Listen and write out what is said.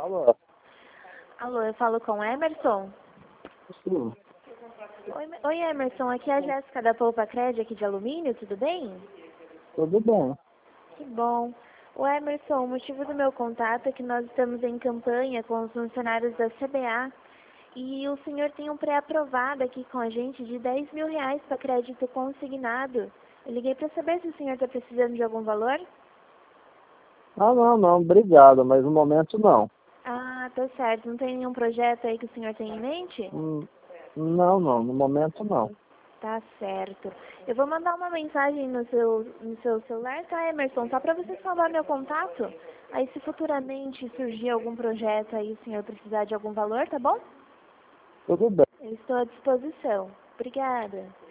Alô? Alô, eu falo com Emerson? Sim, Oi, Emerson, aqui é a Jéssica da Poupa Cred aqui de alumínio, tudo bem? tudo bem. Que bom. O Emerson, o motivo do meu contato é que nós estamos em campanha com os funcionários da CBA e o senhor tem um pré-aprovado aqui com a gente de R$ 10.000 para crédito consignado. Eu liguei para saber se o senhor está precisando de algum valor? Ah, não, obrigado, mas no momento não. Ah, tá certo. Não tem nenhum projeto aí que o senhor tem em mente? Não, no momento não. Tá certo. Eu vou mandar uma mensagem no seu celular, tá, Emerson? Só para você salvar meu contato. Aí se futuramente surgir algum projeto aí, o senhor precisar de algum valor, tá bom? Tudo bem. Eu estou à disposição. Obrigada.